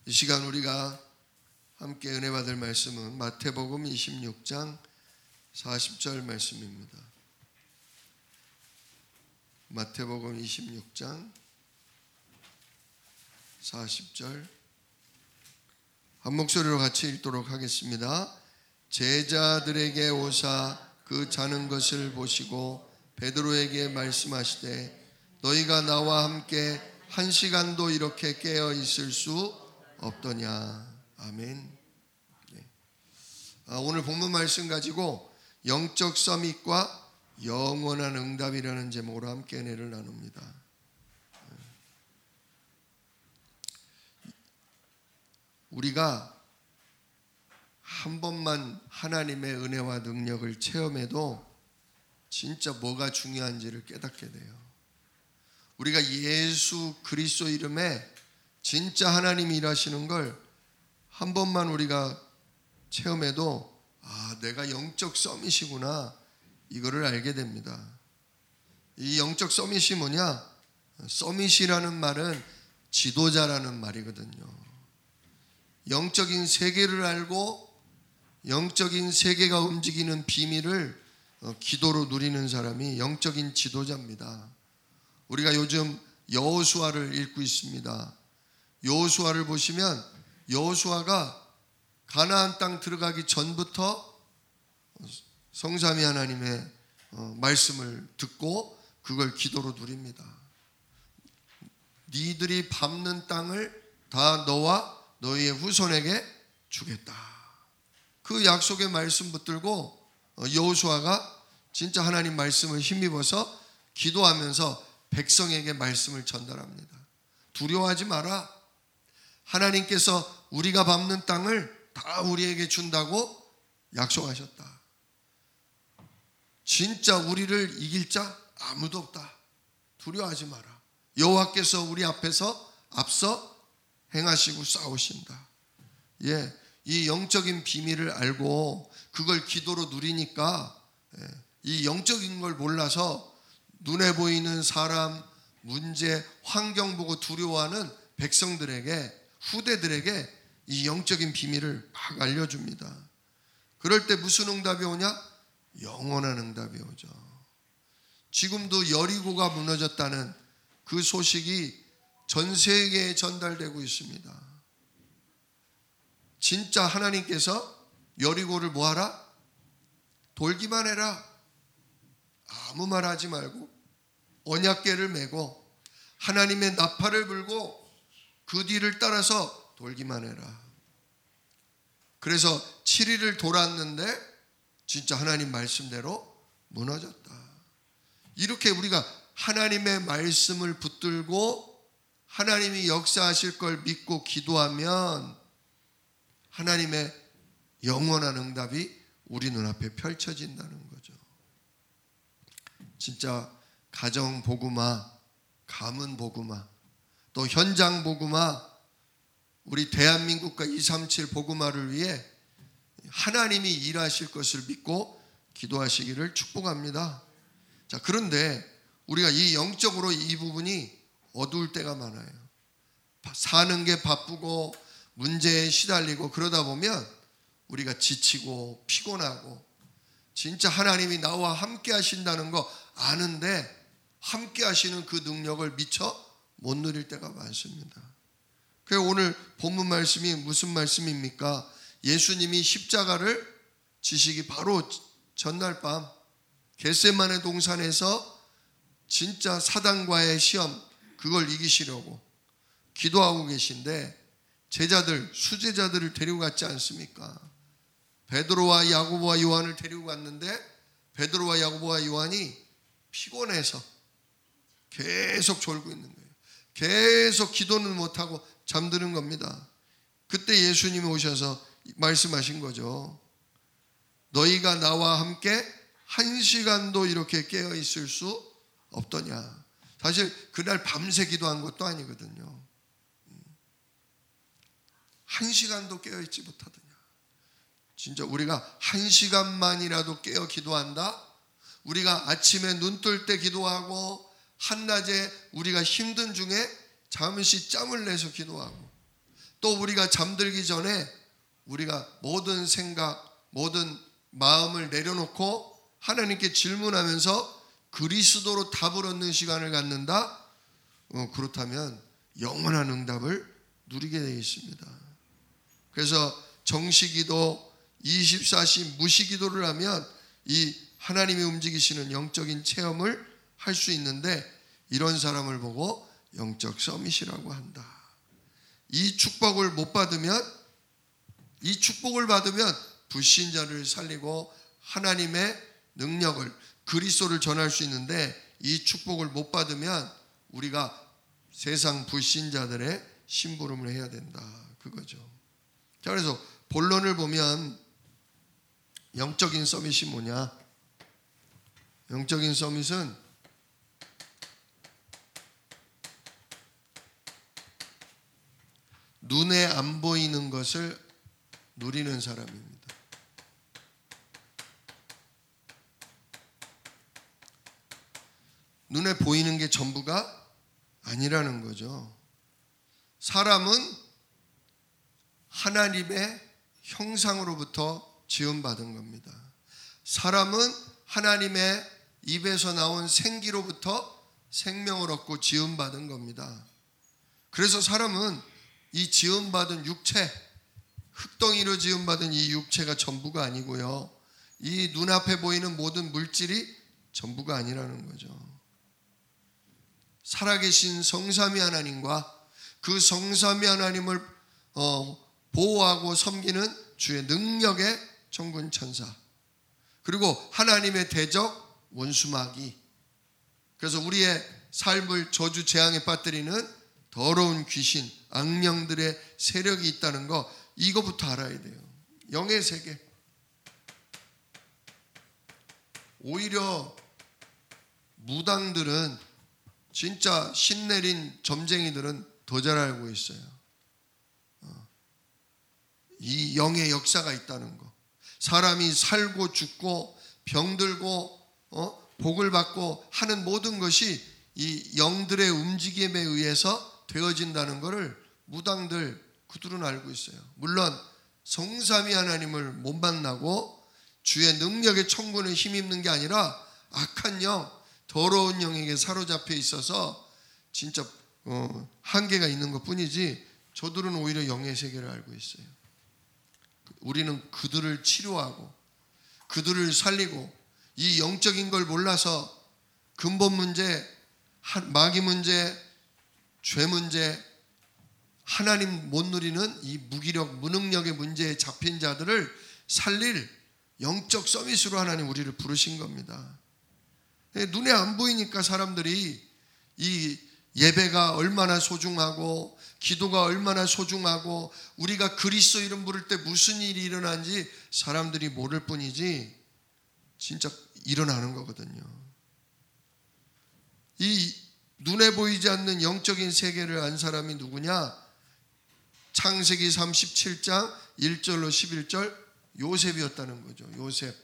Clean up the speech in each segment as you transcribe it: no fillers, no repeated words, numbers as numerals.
이 시간 우리가 함께 은혜 받을 말씀은 마태복음 26장 40절 말씀입니다. 마태복음 26장 40절 한 목소리로 같이 읽도록 하겠습니다. 제자들에게 오사 그 자는 것을 보시고 베드로에게 말씀하시되 너희가 나와 함께 1시간도 이렇게 깨어 있을 수 없더냐. 아멘. 오늘 본문 말씀 가지고 영적 서밋과 영원한 응답이라는 제목으로 함께 은혜를 나눕니다. 우리가 한 번만 하나님의 은혜와 능력을 체험해도 진짜 뭐가 중요한지를 깨닫게 돼요. 우리가 예수 그리스도 이름에 진짜 하나님이 일하시는 걸 한 번만 우리가 체험해도 내가 영적 서밋이구나 이거를 알게 됩니다. 이 영적 서밋이 뭐냐? 서밋이라는 말은 지도자라는 말이거든요. 영적인 세계를 알고 영적인 세계가 움직이는 비밀을 기도로 누리는 사람이 영적인 지도자입니다. 우리가 요즘 여호수아를 읽고 있습니다. 여호수아를 보시면 여호수아가 가나안 땅 들어가기 전부터 성삼위 하나님의 말씀을 듣고 그걸 기도로 누립니다. 니들이 밟는 땅을 다 너와 너희의 후손에게 주겠다. 그 약속의 말씀 붙들고 여호수아가 진짜 하나님 말씀을 힘입어서 기도하면서 백성에게 말씀을 전달합니다. 두려워하지 마라. 하나님께서 우리가 밟는 땅을 다 우리에게 준다고 약속하셨다. 진짜 우리를 이길 자 아무도 없다. 두려워하지 마라. 여호와께서 우리 앞에서 앞서 행하시고 싸우신다. 이 영적인 비밀을 알고 그걸 기도로 누리니까 이 영적인 걸 몰라서 눈에 보이는 사람, 문제, 환경 보고 두려워하는 백성들에게, 후대들에게 이 영적인 비밀을 막 알려줍니다. 그럴 때 무슨 응답이 오냐? 영원한 응답이 오죠. 지금도 여리고가 무너졌다는 그 소식이 전 세계에 전달되고 있습니다. 진짜 하나님께서 여리고를 뭐하라? 돌기만 해라. 아무 말 하지 말고 언약궤를 메고 하나님의 나팔을 불고 그 뒤를 따라서 돌기만 해라. 그래서 7일을 돌았는데 진짜 하나님 말씀대로 무너졌다. 이렇게 우리가 하나님의 말씀을 붙들고 하나님이 역사하실 걸 믿고 기도하면 하나님의 영원한 응답이 우리 눈앞에 펼쳐진다는 거죠. 진짜 가정 복음화, 가문 복음화, 또 현장 복음화, 우리 대한민국과 237 복음화를 위해 하나님이 일하실 것을 믿고 기도하시기를 축복합니다. 자, 그런데 우리가 이 영적으로 이 부분이 어두울 때가 많아요. 사는 게 바쁘고 문제에 시달리고 그러다 보면 우리가 지치고 피곤하고 진짜 하나님이 나와 함께 하신다는 거 아는데 함께 하시는 그 능력을 미처 못 누릴 때가 많습니다. 그래서 오늘 본문 말씀이 무슨 말씀입니까? 예수님이 십자가를 지시기 바로 전날 밤 겟세마네 동산에서 진짜 사단과의 시험 그걸 이기시려고 기도하고 계신데 제자들, 수제자들을 데리고 갔지 않습니까? 베드로와 야고보와 요한을 데리고 갔는데 베드로와 야고보와 요한이 피곤해서 계속 졸고 있는 거예요. 계속 기도는 못하고 잠드는 겁니다. 그때 예수님이 오셔서 말씀하신 거죠. 너희가 나와 함께 1시간도 이렇게 깨어 있을 수 없더냐. 사실 그날 밤새 기도한 것도 아니거든요. 1시간도 깨어 있지 못하더냐. 진짜 우리가 1시간만이라도 깨어 기도한다. 우리가 아침에 눈 뜰 때 기도하고 한낮에 우리가 힘든 중에 잠시 짬을 내서 기도하고 또 우리가 잠들기 전에 우리가 모든 생각, 모든 마음을 내려놓고 하나님께 질문하면서 그리스도로 답을 얻는 시간을 갖는다? 그렇다면 영원한 응답을 누리게 되어 있습니다. 그래서 정시기도, 24시 무시기도를 하면 이 하나님이 움직이시는 영적인 체험을 할 수 있는데, 이런 사람을 보고 영적 서밋이라고 한다. 이 축복을 못 받으면, 이 축복을 받으면 불신자를 살리고 하나님의 능력을, 그리스도를 전할 수 있는데, 이 축복을 못 받으면 우리가 세상 불신자들의 심부름을 해야 된다, 그거죠. 자, 그래서 본론을 보면 영적인 서밋이 뭐냐? 영적인 서밋은 눈에 안 보이는 것을 누리는 사람입니다. 눈에 보이는 게 전부가 아니라는 거죠. 사람은 하나님의 형상으로부터 지음받은 겁니다. 사람은 하나님의 입에서 나온 생기로부터 생명을 얻고 지음받은 겁니다. 그래서 사람은 이 지음받은 육체, 흙덩이로 지음받은 이 육체가 전부가 아니고요, 이 눈앞에 보이는 모든 물질이 전부가 아니라는 거죠. 살아계신 성삼위 하나님과 그 성삼위 하나님을 보호하고 섬기는 주의 능력의 천군 천사, 그리고 하나님의 대적 원수 마귀, 그래서 우리의 삶을 저주 재앙에 빠뜨리는 더러운 귀신, 악령들의 세력이 있다는 거, 이거부터 알아야 돼요. 영의 세계. 오히려 무당들은, 진짜 신내린 점쟁이들은 더 잘 알고 있어요. 이 영의 역사가 있다는 거. 사람이 살고 죽고 병들고 복을 받고 하는 모든 것이 이 영들의 움직임에 의해서 되어진다는 것을 무당들, 그들은 알고 있어요. 물론 성삼위 하나님을 못 만나고 주의 능력의 천군에 힘입는 게 아니라 악한 영, 더러운 영에게 사로잡혀 있어서 진짜 한계가 있는 것뿐이지, 저들은 오히려 영의 세계를 알고 있어요. 우리는 그들을 치료하고 그들을 살리고, 이 영적인 걸 몰라서 근본 문제, 마귀 문제, 죄 문제, 하나님 못 누리는 이 무기력, 무능력의 문제에 잡힌 자들을 살릴 영적 서밋으로 하나님 우리를 부르신 겁니다. 눈에 안 보이니까 사람들이 이 예배가 얼마나 소중하고 기도가 얼마나 소중하고 우리가 그리스도 이름 부를 때 무슨 일이 일어나는지 사람들이 모를 뿐이지 진짜 일어나는 거거든요. 이 눈에 보이지 않는 영적인 세계를 안 사람이 누구냐? 창세기 37장 1절로 11절 요셉이었다는 거죠. 요셉.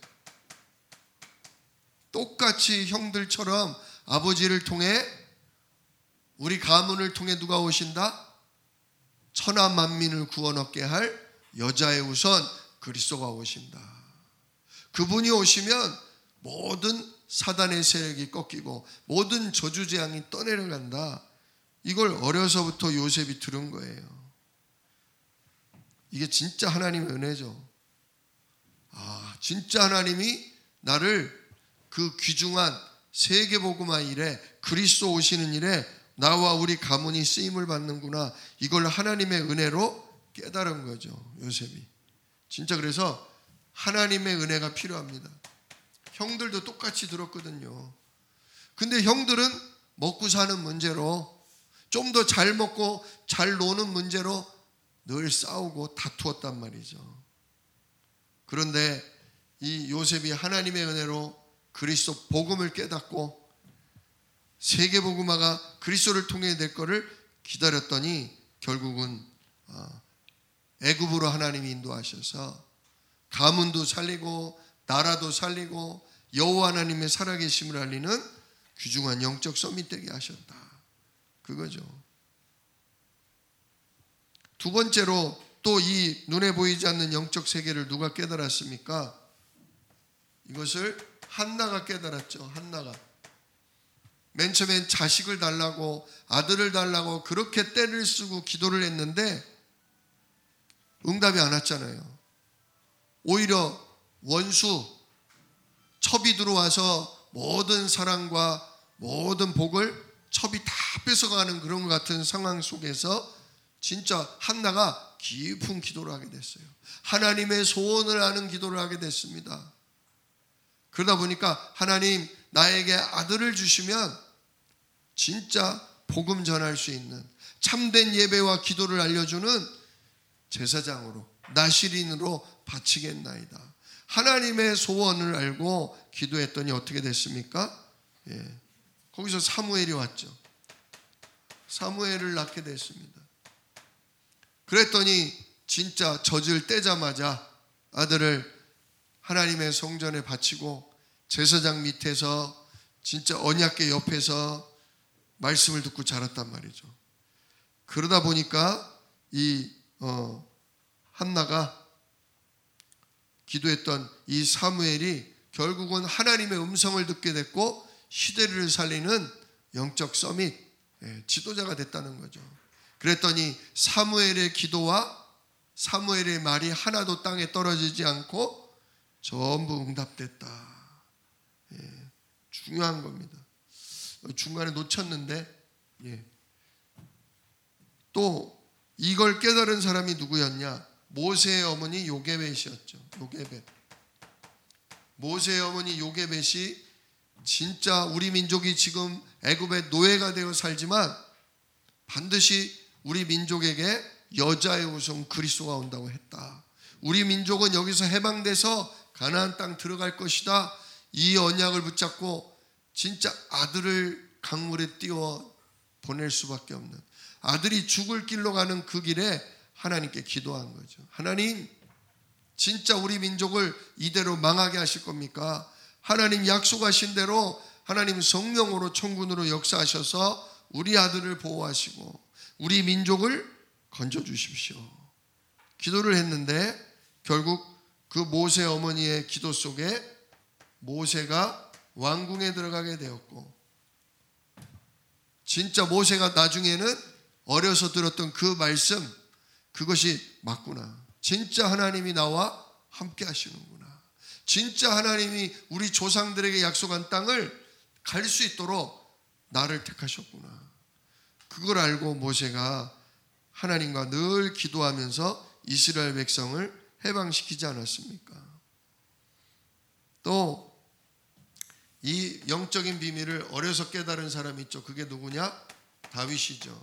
똑같이 형들처럼 아버지를 통해, 우리 가문을 통해 누가 오신다? 천하 만민을 구원 얻게 할 여자의 우선 그리스도가 오신다. 그분이 오시면 모든 사단의 세력이 꺾이고 모든 저주 재앙이 떠내려간다. 이걸 어려서부터 요셉이 들은 거예요. 이게 진짜 하나님의 은혜죠. 진짜 하나님이 나를 그 귀중한 세계복음화 일에, 그리스도 오시는 일에 나와 우리 가문이 쓰임을 받는구나. 이걸 하나님의 은혜로 깨달은 거죠, 요셉이. 진짜 그래서 하나님의 은혜가 필요합니다. 형들도 똑같이 들었거든요. 근데 형들은 먹고 사는 문제로, 좀 더 잘 먹고 잘 노는 문제로 늘 싸우고 다투었단 말이죠. 그런데 이 요셉이 하나님의 은혜로 그리스도 복음을 깨닫고 세계복음화가 그리스도를 통해 될 거를 기다렸더니 결국은 애굽으로 하나님이 인도하셔서 가문도 살리고 나라도 살리고 여호와 하나님의 살아계심을 알리는 귀중한 영적 서밋 되게 하셨다. 그거죠. 두 번째로 또 이 눈에 보이지 않는 영적 세계를 누가 깨달았습니까? 이것을 한나가 깨달았죠. 한나가. 맨 처음엔 자식을 달라고, 아들을 달라고 그렇게 떼를 쓰고 기도를 했는데 응답이 안 왔잖아요. 오히려 원수, 첩이 들어와서 모든 사랑과 모든 복을 첩이 다 뺏어가는 그런 것 같은 상황 속에서 진짜 한나가 깊은 기도를 하게 됐어요. 하나님의 소원을 아는 기도를 하게 됐습니다. 그러다 보니까 하나님 나에게 아들을 주시면 진짜 복음 전할 수 있는 참된 예배와 기도를 알려주는 제사장으로, 나실인으로 바치겠나이다. 하나님의 소원을 알고 기도했더니 어떻게 됐습니까? 거기서 사무엘이 왔죠. 사무엘을 낳게 됐습니다. 그랬더니 진짜 젖을 떼자마자 아들을 하나님의 성전에 바치고 제사장 밑에서 진짜 언약궤 옆에서 말씀을 듣고 자랐단 말이죠. 그러다 보니까 이 한나가 기도했던 이 사무엘이 결국은 하나님의 음성을 듣게 됐고 시대를 살리는 영적 서밋, 지도자가 됐다는 거죠. 그랬더니 사무엘의 기도와 사무엘의 말이 하나도 땅에 떨어지지 않고 전부 응답됐다. 중요한 겁니다. 중간에 놓쳤는데 또 이걸 깨달은 사람이 누구였냐? 모세의 어머니 요게벳이었죠. 요게벳. 모세의 어머니 요게벳이 진짜 우리 민족이 지금 애굽의 노예가 되어 살지만 반드시 우리 민족에게 여자의 우성 그리스도가 온다고 했다. 우리 민족은 여기서 해방돼서 가나안 땅 들어갈 것이다. 이 언약을 붙잡고 진짜 아들을 강물에 띄워 보낼 수밖에 없는, 아들이 죽을 길로 가는 그 길에 하나님께 기도한 거죠. 하나님, 진짜 우리 민족을 이대로 망하게 하실 겁니까? 하나님 약속하신 대로 하나님 성령으로 천군으로 역사하셔서 우리 아들을 보호하시고 우리 민족을 건져주십시오. 기도를 했는데 결국 그 모세 어머니의 기도 속에 모세가 왕궁에 들어가게 되었고, 진짜 모세가 나중에는 어려서 들었던 그 말씀, 그것이 맞구나. 진짜 하나님이 나와 함께 하시는구나. 진짜 하나님이 우리 조상들에게 약속한 땅을 갈 수 있도록 나를 택하셨구나. 그걸 알고 모세가 하나님과 늘 기도하면서 이스라엘 백성을 해방시키지 않았습니까? 또 이 영적인 비밀을 어려서 깨달은 사람이 있죠. 그게 누구냐? 다윗이죠.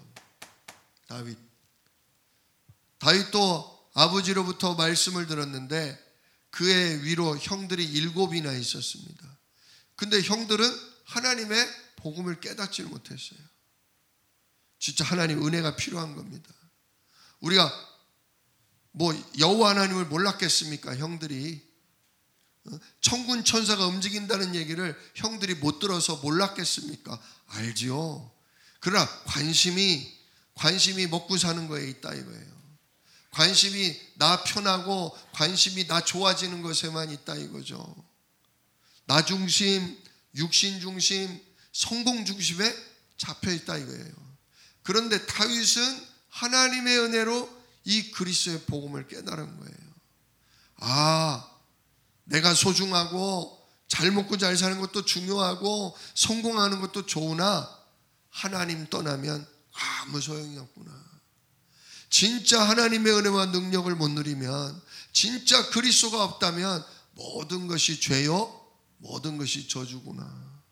다윗도 아버지로부터 말씀을 들었는데 그의 위로 형들이 7이나 있었습니다. 근데 형들은 하나님의 복음을 깨닫지 못했어요. 진짜 하나님 은혜가 필요한 겁니다. 우리가 뭐 여호와 하나님을 몰랐겠습니까? 형들이 천군 천사가 움직인다는 얘기를 형들이 못 들어서 몰랐겠습니까? 알지요. 그러나 관심이 먹고 사는 거에 있다 이거예요. 관심이 나 편하고 관심이 나 좋아지는 것에만 있다 이거죠. 나 중심, 육신 중심, 성공 중심에 잡혀 있다 이거예요. 그런데 다윗은 하나님의 은혜로 이 그리스도의 복음을 깨달은 거예요. 내가 소중하고 잘 먹고 잘 사는 것도 중요하고 성공하는 것도 좋으나 하나님 떠나면 아무 소용이 없구나. 진짜 하나님의 은혜와 능력을 못 누리면, 진짜 그리스도가 없다면 모든 것이 죄요, 모든 것이 저주구나.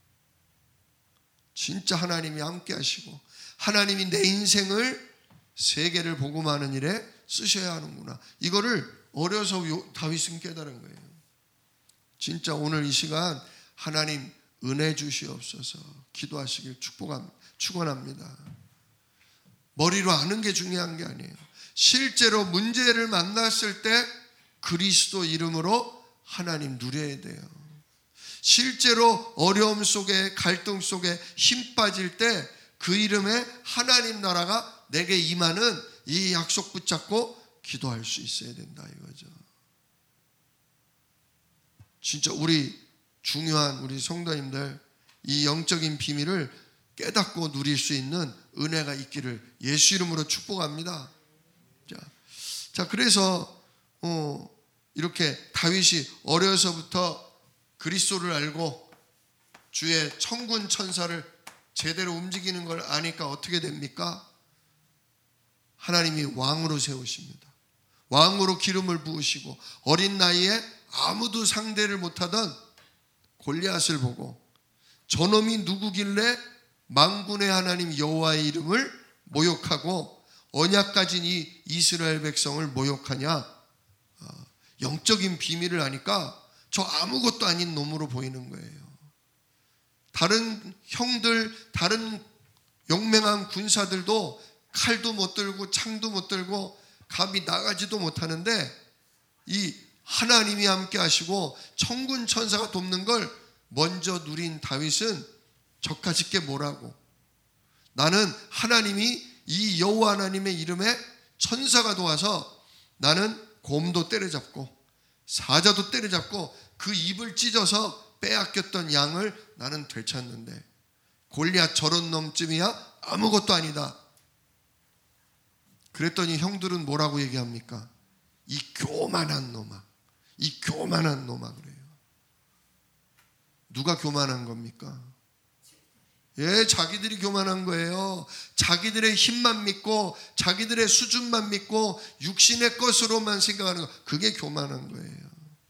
진짜 하나님이 함께 하시고 하나님이 내 인생을 세계를 복음하는 일에 쓰셔야 하는구나. 이거를 어려서 다윗은 깨달은 거예요. 진짜 오늘 이 시간 하나님 은혜 주시옵소서 기도하시길 축원합니다. 머리로 아는 게 중요한 게 아니에요. 실제로 문제를 만났을 때 그리스도 이름으로 하나님 누려야 돼요. 실제로 어려움 속에, 갈등 속에 힘 빠질 때 그 이름에 하나님 나라가 내게 임하는 이 약속 붙잡고 기도할 수 있어야 된다 이거죠. 진짜 우리 중요한 우리 성도님들 이 영적인 비밀을 깨닫고 누릴 수 있는 은혜가 있기를 예수 이름으로 축복합니다. 자 그래서 이렇게 다윗이 어려서부터 그리스도를 알고 주의 천군 천사를 제대로 움직이는 걸 아니까 어떻게 됩니까? 하나님이 왕으로 세우십니다. 왕으로 기름을 부으시고 어린 나이에 아무도 상대를 못하던 골리앗을 보고 저놈이 누구길래 만군의 하나님 여호와의 이름을 모욕하고 언약 가진 이 이스라엘 백성을 모욕하냐. 영적인 비밀을 아니까 저 아무것도 아닌 놈으로 보이는 거예요. 다른 형들, 다른 용맹한 군사들도 칼도 못 들고 창도 못 들고 감히 나가지도 못하는데 이 하나님이 함께 하시고 천군 천사가 돕는 걸 먼저 누린 다윗은 저까짓 게 뭐라고, 나는 하나님이 이 여호와 하나님의 이름에 천사가 도와서 나는 곰도 때려잡고 사자도 때려잡고 그 입을 찢어서 빼앗겼던 양을 나는 되찾는데 골리앗 저런 놈쯤이야 아무것도 아니다. 그랬더니 형들은 뭐라고 얘기합니까? 이 교만한 놈아, 이 교만한 놈아 그래요. 누가 교만한 겁니까? 예, 자기들이 교만한 거예요. 자기들의 힘만 믿고 자기들의 수준만 믿고 육신의 것으로만 생각하는 거, 그게 교만한 거예요.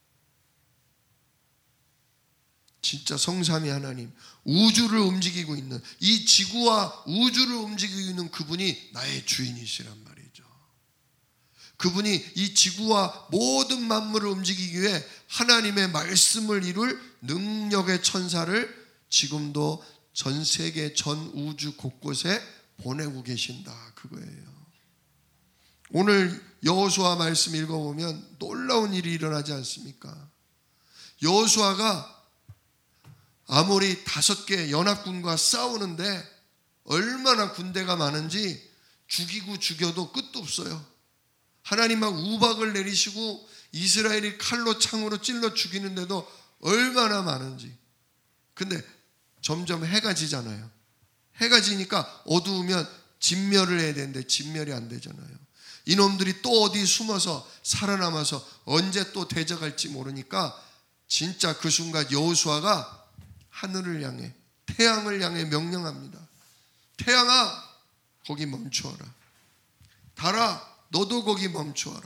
진짜 성삼위 하나님, 우주를 움직이고 있는, 이 지구와 우주를 움직이고 있는 그분이 나의 주인이시란 말이죠. 그분이 이 지구와 모든 만물을 움직이기 위해 하나님의 말씀을 이룰 능력의 천사를 지금도 전 세계 전 우주 곳곳에 보내고 계신다 그거예요. 오늘 여호수아 말씀 읽어보면 놀라운 일이 일어나지 않습니까? 여호수아가 아모리 5개 연합군과 싸우는데 얼마나 군대가 많은지 죽이고 죽여도 끝도 없어요. 하나님 막 우박을 내리시고 이스라엘이 칼로 창으로 찔러 죽이는데도 얼마나 많은지. 근데 점점 해가 지잖아요. 해가 지니까 어두우면 진멸을 해야 되는데 진멸이 안 되잖아요. 이놈들이 또 어디 숨어서 살아남아서 언제 또 대적할지 모르니까 진짜 그 순간 여호수아가 하늘을 향해, 태양을 향해 명령합니다. 태양아, 거기 멈추어라. 달아, 너도 거기 멈추어라.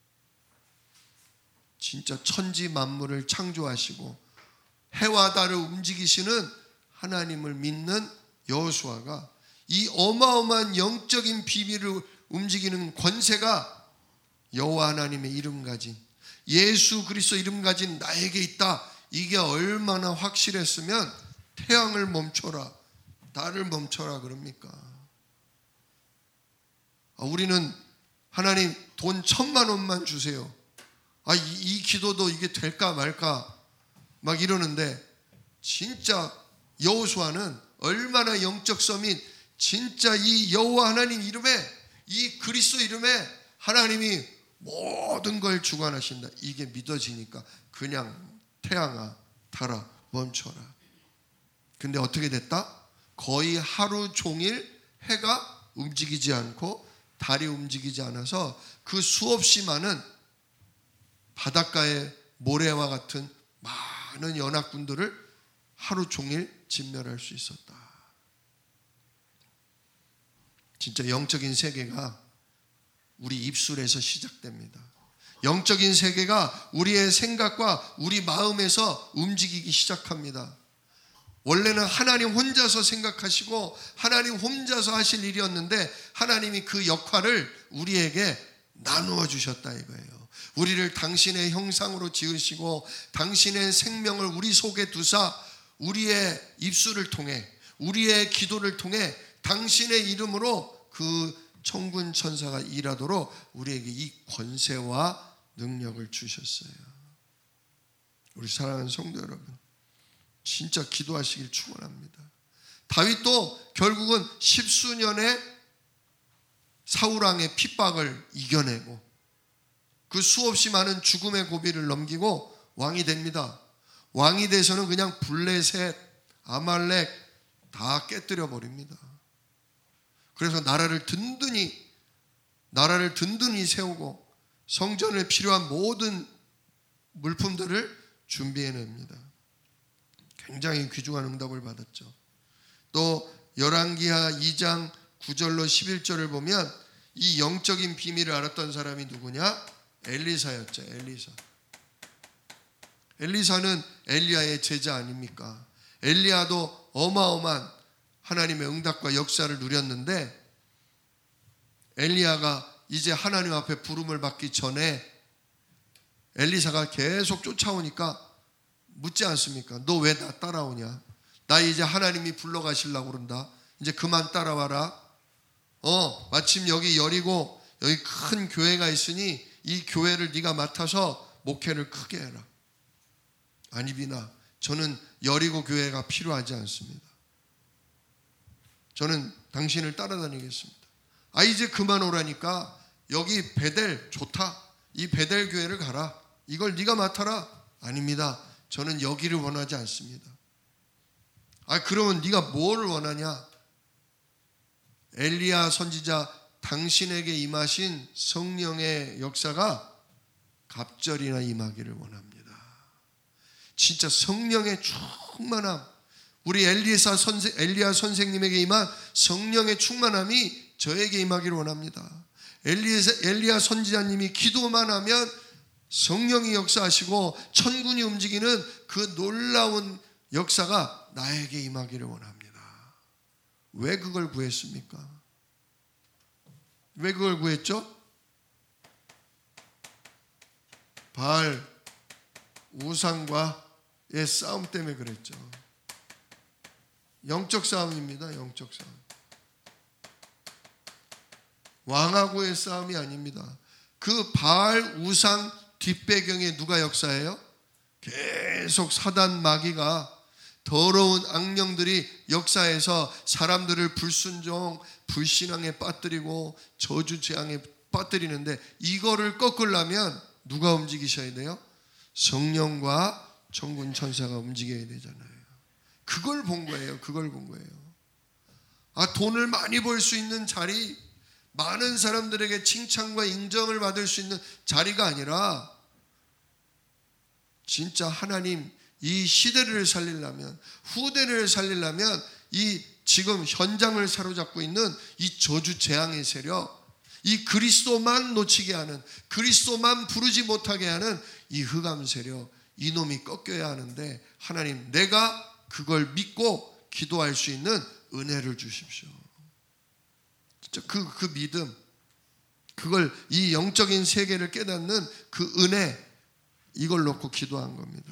진짜 천지 만물을 창조하시고 해와 달을 움직이시는 하나님을 믿는 여호수아가 이 어마어마한 영적인 비밀을 움직이는 권세가 여호와 하나님의 이름 가진, 예수 그리스도 이름 가진 나에게 있다. 이게 얼마나 확실했으면 태양을 멈춰라, 달을 멈춰라 그럽니까? 우리는 하나님 돈 1,000만 원만 주세요. 이 기도도 이게 될까 말까 막 이러는데, 진짜 여호수아는 얼마나 영적 서민, 진짜 이 여호와 하나님 이름에, 이 그리스도 이름에 하나님이 모든 걸 주관하신다. 이게 믿어지니까 그냥 태양아 달아 멈춰라. 근데 어떻게 됐다? 거의 하루 종일 해가 움직이지 않고 달이 움직이지 않아서 그 수없이 많은 바닷가의 모래와 같은 많은 연합군들을 하루 종일 진멸할 수 있었다. 진짜 영적인 세계가 우리 입술에서 시작됩니다. 영적인 세계가 우리의 생각과 우리 마음에서 움직이기 시작합니다. 원래는 하나님 혼자서 생각하시고 하나님 혼자서 하실 일이었는데 하나님이 그 역할을 우리에게 나누어 주셨다 이거예요. 우리를 당신의 형상으로 지으시고 당신의 생명을 우리 속에 두사 우리의 입술을 통해, 우리의 기도를 통해 당신의 이름으로 그 천군 천사가 일하도록 우리에게 이 권세와 능력을 주셨어요. 우리 사랑하는 성도 여러분, 진짜 기도하시길 축원합니다. 다윗도 결국은 10수년의 사울 왕의 핍박을 이겨내고 그 수없이 많은 죽음의 고비를 넘기고 왕이 됩니다. 왕이 돼서는 그냥 블레셋, 아말렉 다 깨뜨려 버립니다. 그래서 나라를 든든히 세우고 성전에 필요한 모든 물품들을 준비해냅니다. 굉장히 귀중한 응답을 받았죠. 또 열왕기하 2장 9절로 11절을 보면 이 영적인 비밀을 알았던 사람이 누구냐? 엘리사였죠. 엘리사는 엘리야의 제자 아닙니까? 엘리야도 어마어마한 하나님의 응답과 역사를 누렸는데 엘리야가 이제 하나님 앞에 부름을 받기 전에 엘리사가 계속 쫓아오니까 묻지 않습니까? 너 왜 나 따라오냐? 나 이제 하나님이 불러가시려고 그런다. 이제 그만 따라와라. 마침 여기 여리고 여기 큰 교회가 있으니 이 교회를 네가 맡아서 목회를 크게 해라. 아니비나 저는 여리고 교회가 필요하지 않습니다. 저는 당신을 따라다니겠습니다. 이제 그만 오라니까 여기 베델 좋다. 이 베델 교회를 가라. 이걸 네가 맡아라. 아닙니다. 저는 여기를 원하지 않습니다. 그러면 네가 뭘 원하냐? 엘리야 선지자 당신에게 임하신 성령의 역사가 갑절이나 임하기를 원합니다. 진짜 성령의 충만함, 우리 엘리야 선생님에게 임한 성령의 충만함이 저에게 임하기를 원합니다. 엘리야 선지자님이 기도만 하면 성령이 역사하시고 천군이 움직이는 그 놀라운 역사가 나에게 임하기를 원합니다. 왜 그걸 구했습니까? 왜 그걸 구했죠? 바알 우상과의 싸움 때문에 그랬죠. 영적 싸움입니다. 영적 싸움. 왕하고의 싸움이 아닙니다. 그 바알 우상 뒷배경에 누가 역사해요? 계속 사단 마귀가 더러운 악령들이 역사해서 사람들을 불순종, 불신앙에 빠뜨리고 저주 재앙에 빠뜨리는데 이거를 꺾으려면 누가 움직이셔야 돼요? 성령과 천군 천사가 움직여야 되잖아요. 그걸 본 거예요. 그걸 본 거예요. 돈을 많이 벌 수 있는 자리, 많은 사람들에게 칭찬과 인정을 받을 수 있는 자리가 아니라 진짜 하나님 이 시대를 살리려면, 후대를 살리려면 이 지금 현장을 사로잡고 있는 이 저주 재앙의 세력, 이 그리스도만 놓치게 하는, 그리스도만 부르지 못하게 하는 이 흑암 세력, 이놈이 꺾여야 하는데 하나님 내가 그걸 믿고 기도할 수 있는 은혜를 주십시오. 진짜 그 믿음, 그걸 이 영적인 세계를 깨닫는 그 은혜, 이걸 놓고 기도한 겁니다.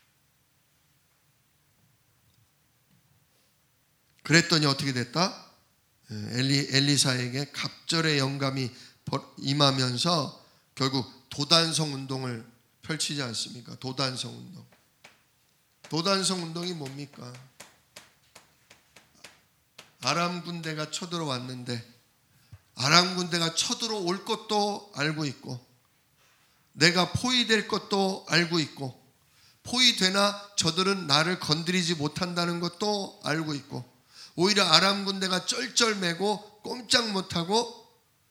그랬더니 어떻게 됐다? 엘리사에게 갑절의 영감이 임하면서 결국 도단성 운동을 펼치지 않습니까? 도단성 운동. 도단성 운동이 뭡니까? 아람 군대가 쳐들어왔는데 아람 군대가 쳐들어올 것도 알고 있고 내가 포위될 것도 알고 있고 포위되나 저들은 나를 건드리지 못한다는 것도 알고 있고 오히려 아람 군대가 쩔쩔매고 꼼짝 못하고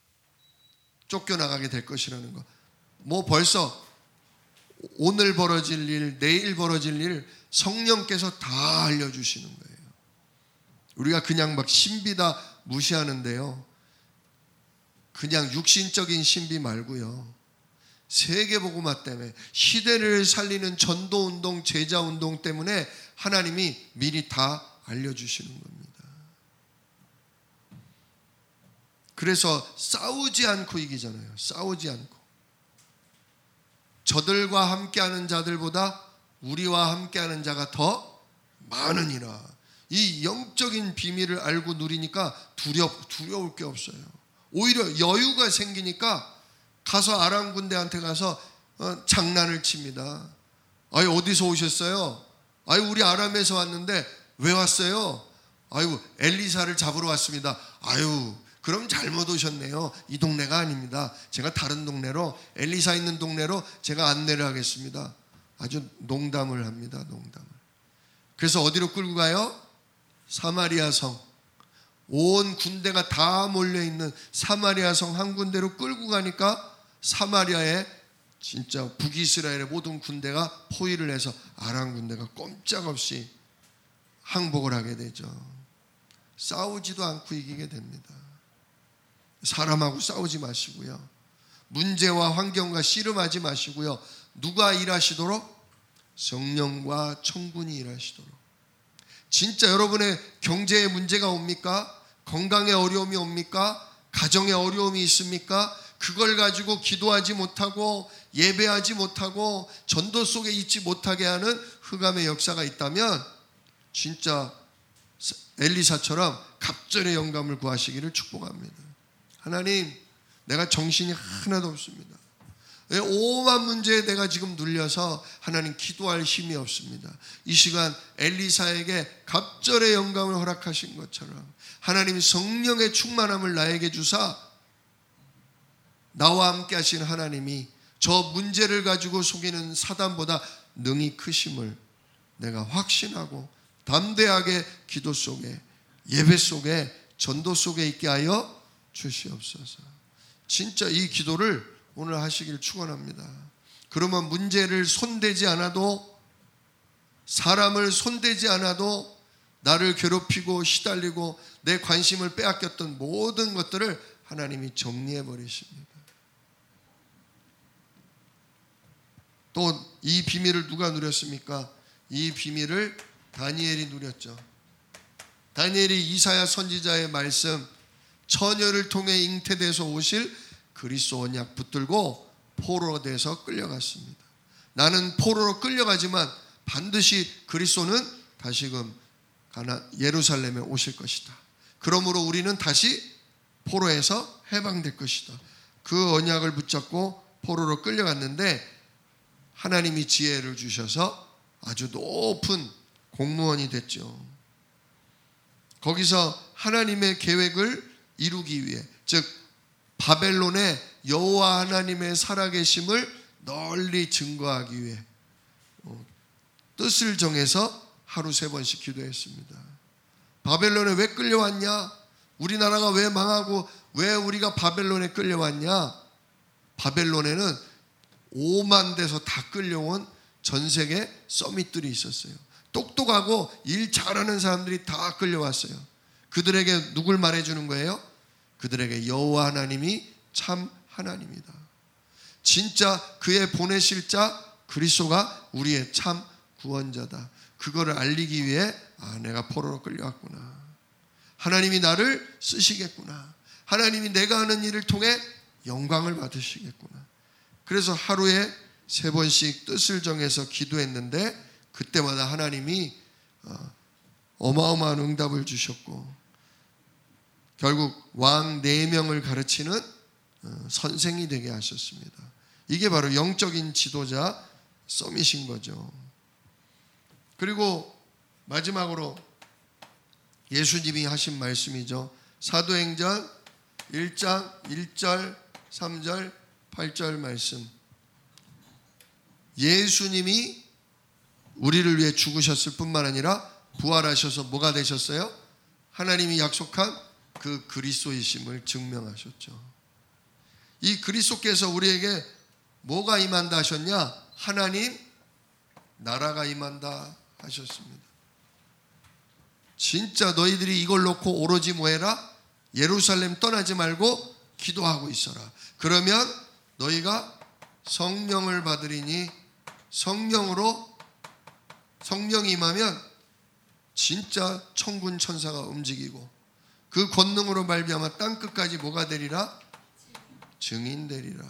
쫓겨나가게 될 것이라는 것. 뭐 벌써 오늘 벌어질 일, 내일 벌어질 일 성령께서 다 알려주시는 거예요. 우리가 그냥 막 신비다 무시하는데요. 그냥 육신적인 신비 말고요. 세계복음화 때문에 시대를 살리는 전도운동, 제자운동 때문에 하나님이 미리 다 알려주시는 겁니다. 그래서 싸우지 않고 이기잖아요. 싸우지 않고. 저들과 함께하는 자들보다 우리와 함께하는 자가 더 많으니라. 이 영적인 비밀을 알고 누리니까 두려울 게 없어요. 오히려 여유가 생기니까 가서 아람 군대한테 가서 장난을 칩니다. 어디서 오셨어요? 우리 아람에서 왔는데 왜 왔어요? 엘리사를 잡으러 왔습니다. 그럼 잘못 오셨네요. 이 동네가 아닙니다. 제가 다른 동네로, 엘리사 있는 동네로 제가 안내를 하겠습니다. 아주 농담을 합니다. 농담을. 그래서 어디로 끌고 가요? 사마리아 성. 온 군대가 다 몰려있는 사마리아 성 한 군데로 끌고 가니까 사마리아에 진짜 북이스라엘의 모든 군대가 포위를 해서 아람 군대가 꼼짝없이 항복을 하게 되죠. 싸우지도 않고 이기게 됩니다. 사람하고 싸우지 마시고요. 문제와 환경과 씨름하지 마시고요. 누가 일하시도록? 성령과 천군이 일하시도록. 진짜 여러분의 경제에 문제가 옵니까? 건강에 어려움이 옵니까? 가정에 어려움이 있습니까? 그걸 가지고 기도하지 못하고 예배하지 못하고 전도 속에 있지 못하게 하는 흑암의 역사가 있다면 진짜 엘리사처럼 갑절의 영감을 구하시기를 축복합니다. 하나님, 내가 정신이 하나도 없습니다. 오만 문제에 내가 지금 눌려서 하나님 기도할 힘이 없습니다. 이 시간 엘리사에게 갑절의 영감을 허락하신 것처럼 하나님 성령의 충만함을 나에게 주사 나와 함께 하신 하나님이 저 문제를 가지고 속이는 사단보다 능히 크심을 내가 확신하고 담대하게 기도 속에, 예배 속에, 전도 속에 있게 하여 주시옵소서. 진짜 이 기도를 오늘 하시길 축원합니다. 그러면 문제를 손대지 않아도, 사람을 손대지 않아도 나를 괴롭히고 시달리고 내 관심을 빼앗겼던 모든 것들을 하나님이 정리해 버리십니다. 또 이 비밀을 누가 누렸습니까? 이 비밀을 다니엘이 누렸죠. 다니엘이 이사야 선지자의 말씀, 처녀를 통해 잉태돼서 오실 그리스도 언약 붙들고 포로로 돼서 끌려갔습니다. 나는 포로로 끌려가지만 반드시 그리스도는 다시금 예루살렘에 오실 것이다. 그러므로 우리는 다시 포로에서 해방될 것이다. 그 언약을 붙잡고 포로로 끌려갔는데 하나님이 지혜를 주셔서 아주 높은 공무원이 됐죠. 거기서 하나님의 계획을 이루기 위해, 즉 바벨론의 여호와 하나님의 살아계심을 널리 증거하기 위해 뜻을 정해서 하루 3번씩 기도했습니다. 바벨론에 왜 끌려왔냐? 우리나라가 왜 망하고 왜 우리가 바벨론에 끌려왔냐? 바벨론에는 5만 대에서 다 끌려온 전 세계 서밋들이 있었어요. 똑똑하고 일 잘하는 사람들이 다 끌려왔어요. 그들에게 누굴 말해주는 거예요? 그들에게 여호와 하나님이 참 하나님이다. 진짜 그의 보내실 자 그리스도가 우리의 참 구원자다. 그거를 알리기 위해 내가 포로로 끌려왔구나. 하나님이 나를 쓰시겠구나. 하나님이 내가 하는 일을 통해 영광을 받으시겠구나. 그래서 하루에 3번씩 뜻을 정해서 기도했는데 그때마다 하나님이 어마어마한 응답을 주셨고 결국 왕 4명을 가르치는 선생이 되게 하셨습니다. 이게 바로 영적인 지도자 서밋인 거죠. 그리고 마지막으로 예수님이 하신 말씀이죠. 사도행전 1장 1절 3절 8절 말씀. 예수님이 우리를 위해 죽으셨을 뿐만 아니라 부활하셔서 뭐가 되셨어요? 하나님이 약속한 그 그리스도이심을 증명하셨죠. 이 그리스도께서 우리에게 뭐가 임한다 하셨냐? 하나님 나라가 임한다 하셨습니다. 진짜 너희들이 이걸 놓고 오로지 뭐해라? 예루살렘 떠나지 말고 기도하고 있어라. 그러면 너희가 성령을 받으리니 성령이 임하면 진짜 천군 천사가 움직이고 그 권능으로 말미암아 땅끝까지 뭐가 되리라? 증인 되리라.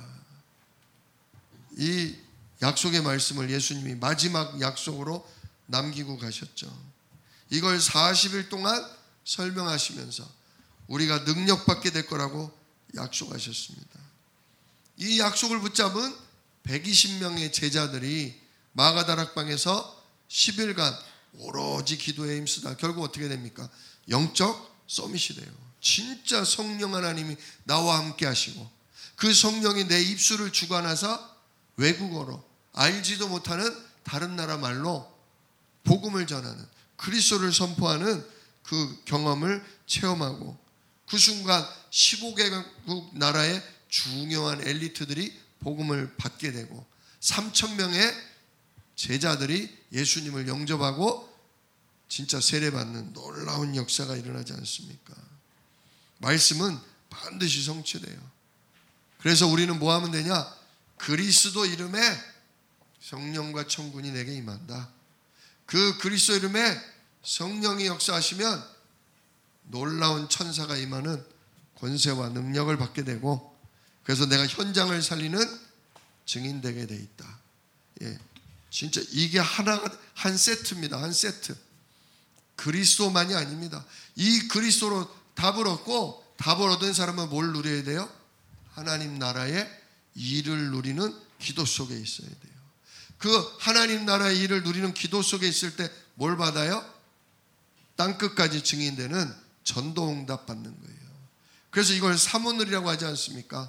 이 약속의 말씀을 예수님이 마지막 약속으로 남기고 가셨죠. 이걸 40일 동안 설명하시면서 우리가 능력받게 될 거라고 약속하셨습니다. 이 약속을 붙잡은 120명의 제자들이 마가다락방에서 10일간 오로지 기도에 힘쓰다 결국 어떻게 됩니까? 영적 서밋이 돼요. 진짜 성령 하나님이 나와 함께 하시고 그 성령이 내 입술을 주관하사 외국어로 알지도 못하는 다른 나라 말로 복음을 전하는, 그리스도를 선포하는 그 경험을 체험하고, 그 순간 15개국 나라의 중요한 엘리트들이 복음을 받게 되고 3,000명의 제자들이 예수님을 영접하고 진짜 세례받는 놀라운 역사가 일어나지 않습니까? 말씀은 반드시 성취돼요. 그래서 우리는 뭐 하면 되냐? 그리스도 이름에 성령과 천군이 내게 임한다. 그 그리스도 이름에 성령이 역사하시면 놀라운 천사가 임하는 권세와 능력을 받게 되고, 그래서 내가 현장을 살리는 증인 되게 돼 있다. 예, 진짜 이게 한 세트입니다. 한 세트. 그리스도만이 아닙니다. 이 그리스도로 답을 얻고, 답을 얻은 사람은 뭘 누려야 돼요? 하나님 나라의 일을 누리는 기도 속에 있어야 돼요. 그 하나님 나라의 일을 누리는 기도 속에 있을 때 뭘 받아요? 땅끝까지 증인되는 전도응답 받는 거예요. 그래서 이걸 사모늘이라고 하지 않습니까?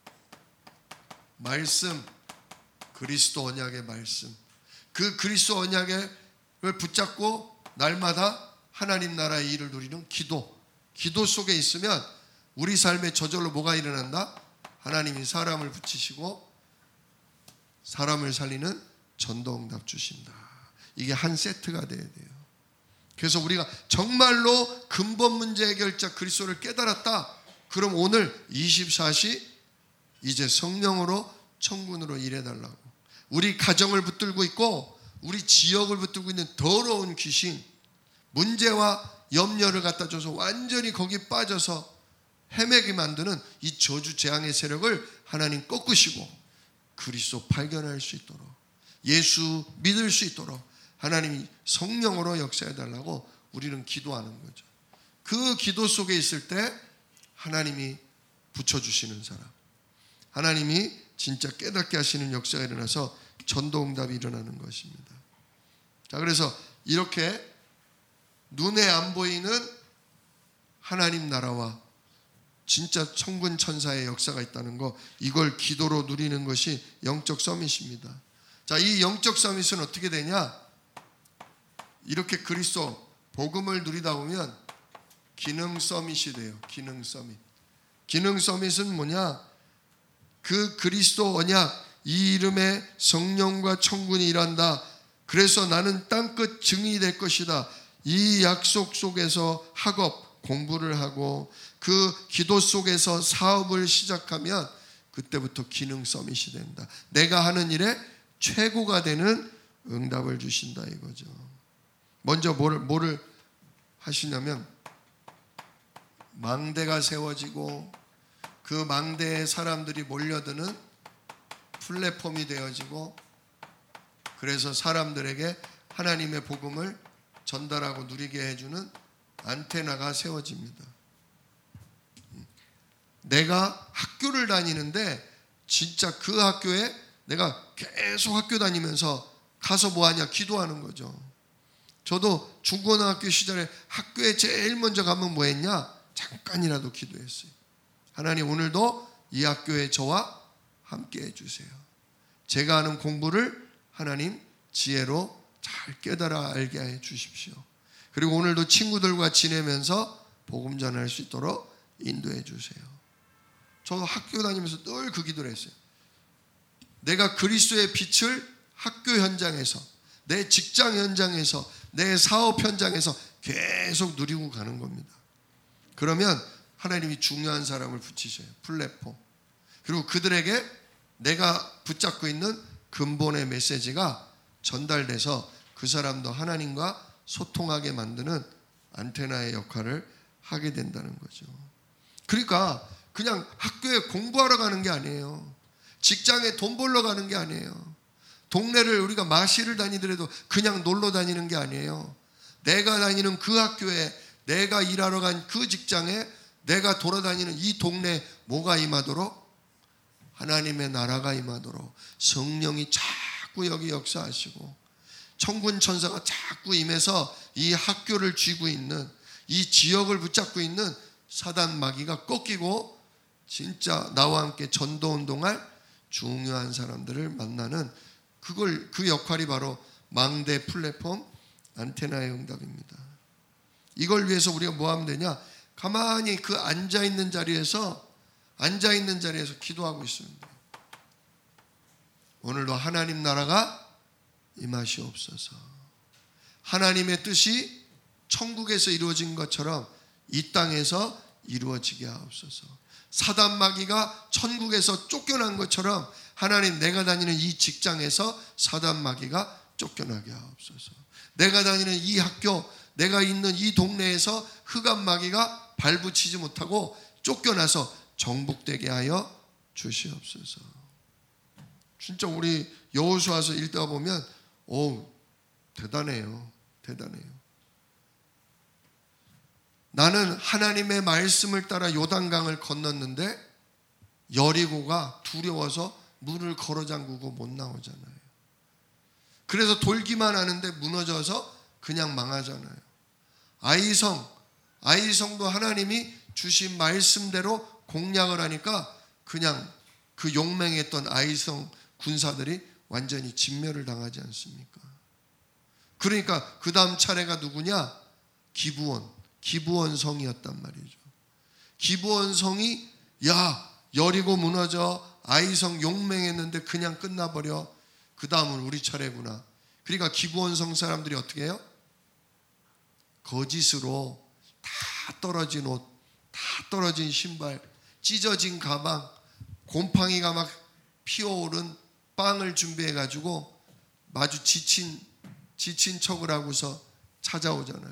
말씀, 그리스도 언약의 말씀. 그 그리스도 언약을 붙잡고 날마다 하나님 나라의 일을 누리는 기도 속에 있으면 우리 삶에 저절로 뭐가 일어난다? 하나님이 사람을 붙이시고 사람을 살리는 전도응답 주신다. 이게 한 세트가 돼야 돼요. 그래서 우리가 정말로 근본 문제 해결자 그리스도를 깨달았다. 그럼 오늘 24시 이제 성령으로 천군으로 일해달라고. 우리 가정을 붙들고 있고 우리 지역을 붙들고 있는 더러운 귀신, 문제와 염려를 갖다 줘서 완전히 거기 빠져서 헤매게 만드는 이 저주 재앙의 세력을 하나님 꺾으시고 그리스도 발견할 수 있도록, 예수 믿을 수 있도록 하나님이 성령으로 역사해달라고 우리는 기도하는 거죠. 그 기도 속에 있을 때 하나님이 붙여주시는 사람, 하나님이 진짜 깨닫게 하시는 역사가 일어나서 전도응답이 일어나는 것입니다. 자, 그래서 이렇게 눈에 안 보이는 하나님 나라와 진짜 천군 천사의 역사가 있다는 거, 이걸 기도로 누리는 것이 영적 서밋입니다. 자, 이 영적 서밋은 어떻게 되냐? 이렇게 그리스도 복음을 누리다 보면 기능 서밋이 돼요. 기능 서밋. 기능 서밋은 뭐냐? 그 그리스도 언약, 이 이름에 성령과 천군이 일한다. 그래서 나는 땅끝 증인이 될 것이다. 이 약속 속에서 학업, 공부를 하고 그 기도 속에서 사업을 시작하면 그때부터 기능 서밋이 된다. 내가 하는 일에 최고가 되는 응답을 주신다 이거죠. 먼저 뭐를 하시냐면 망대가 세워지고 그 망대에 사람들이 몰려드는 플랫폼이 되어지고, 그래서 사람들에게 하나님의 복음을 전달하고 누리게 해주는 안테나가 세워집니다. 내가 학교를 다니는데 진짜 그 학교에 내가 계속 학교 다니면서 가서 뭐하냐? 기도하는 거죠. 저도 중고등학교 시절에 학교에 제일 먼저 가면 뭐했냐? 잠깐이라도 기도했어요. 하나님, 오늘도 이 학교에 저와 함께 해주세요. 제가 하는 공부를 하나님 지혜로 잘 깨달아 알게 해 주십시오. 그리고 오늘도 친구들과 지내면서 복음 전할 수 있도록 인도해 주세요. 저도 학교 다니면서 늘 그 기도를 했어요. 내가 그리스도의 빛을 학교 현장에서, 내 직장 현장에서, 내 사업 현장에서 계속 누리고 가는 겁니다. 그러면 하나님이 중요한 사람을 붙이셔요. 플랫폼. 그리고 그들에게 내가 붙잡고 있는 근본의 메시지가 전달돼서 그 사람도 하나님과 소통하게 만드는 안테나의 역할을 하게 된다는 거죠. 그러니까 그냥 학교에 공부하러 가는 게 아니에요. 직장에 돈 벌러 가는 게 아니에요. 동네를 우리가 마실을 다니더라도 그냥 놀러 다니는 게 아니에요. 내가 다니는 그 학교에, 내가 일하러 간 그 직장에, 내가 돌아다니는 이 동네에 뭐가 임하도록? 하나님의 나라가 임하도록 성령이 자꾸 여기 역사하시고 천군 천사가 자꾸 임해서 이 학교를 쥐고 있는, 이 지역을 붙잡고 있는 사단 마귀가 꺾이고 진짜 나와 함께 전도운동할 중요한 사람들을 만나는 그 역할이 바로 망대 플랫폼 안테나의 응답입니다. 이걸 위해서 우리가 뭐 하면 되냐? 가만히 그 앉아있는 자리에서 기도하고 있으면 돼요. 오늘도 하나님 나라가 임하시옵소서. 하나님의 뜻이 천국에서 이루어진 것처럼 이 땅에서 이루어지게 하옵소서. 사단 마귀가 천국에서 쫓겨난 것처럼 하나님, 내가 다니는 이 직장에서 사단 마귀가 쫓겨나게 하옵소서. 내가 다니는 이 학교, 내가 있는 이 동네에서 흑암 마귀가 발붙이지 못하고 쫓겨나서 정복되게 하여 주시옵소서. 진짜 우리 여호수아서 읽다 보면 대단해요. 나는 하나님의 말씀을 따라 요단강을 건넜는데 여리고가 두려워서 문을 걸어 잠그고 못 나오잖아요. 그래서 돌기만 하는데 무너져서 그냥 망하잖아요. 아이성도 하나님이 주신 말씀대로 공략을 하니까 그냥 그 용맹했던 아이성 군사들이 완전히 진멸을 당하지 않습니까? 그러니까 그 다음 차례가 누구냐? 기브온 성이었단 말이죠. 기브온 성이 여리고 무너져, 아이성 용맹했는데 그냥 끝나버려. 그 다음은 우리 차례구나. 그러니까 기브온 성 사람들이 어떻게 해요? 거짓으로 다 떨어진 옷, 다 떨어진 신발, 찢어진 가방, 곰팡이가 막 피어오른 빵을 준비해가지고 마주 지친 척을 하고서 찾아오잖아요.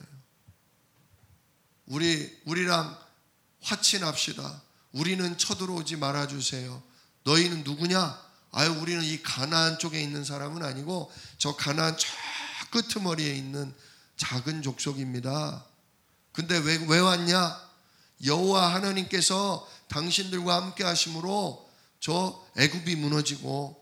우리랑 화친합시다. 우리는 쳐들어오지 말아주세요. 너희는 누구냐? 우리는 이 가나안 쪽에 있는 사람은 아니고 저 가나안 저 끄트머리에 있는 작은 족속입니다. 근데 왜 왔냐? 여호와 하나님께서 당신들과 함께 하심으로 저 애굽이 무너지고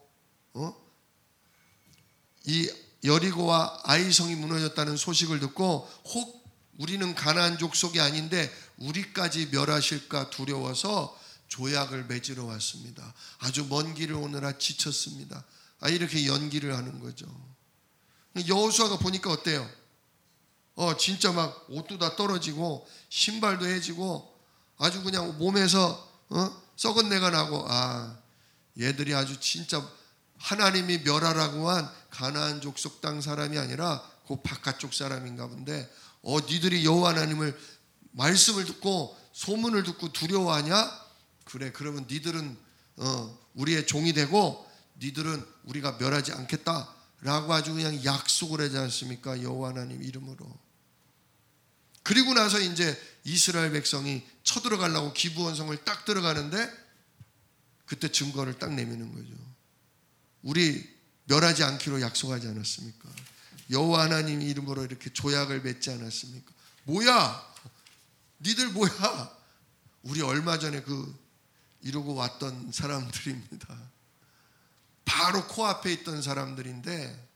이 여리고와 아이성이 무너졌다는 소식을 듣고 혹 우리는 가나안 족속이 아닌데 우리까지 멸하실까 두려워서 조약을 맺으러 왔습니다. 아주 먼 길을 오느라 지쳤습니다. 이렇게 연기를 하는 거죠. 여호수아가 보니까 어때요? 진짜 막 옷도 다 떨어지고 신발도 해지고 아주 그냥 몸에서 썩은 내가 나고 얘들이 아주 진짜 하나님이 멸하라고 한 가나안 족속 땅 사람이 아니라 그 바깥쪽 사람인가 본데 니들이 여호와 하나님을 말씀을 듣고 소문을 듣고 두려워하냐? 그래, 그러면 니들은 우리의 종이 되고 니들은 우리가 멸하지 않겠다라고 아주 그냥 약속을 하지 않습니까? 여호와 하나님 이름으로. 그리고 나서 이제 이스라엘 백성이 쳐들어가려고 기브온 성을 딱 들어가는데 그때 증거를 딱 내미는 거죠. 우리 멸하지 않기로 약속하지 않았습니까? 여호와 하나님 이름으로 이렇게 조약을 맺지 않았습니까? 뭐야? 니들 뭐야? 우리 얼마 전에 이러고 왔던 사람들입니다. 바로 코앞에 있던 사람들인데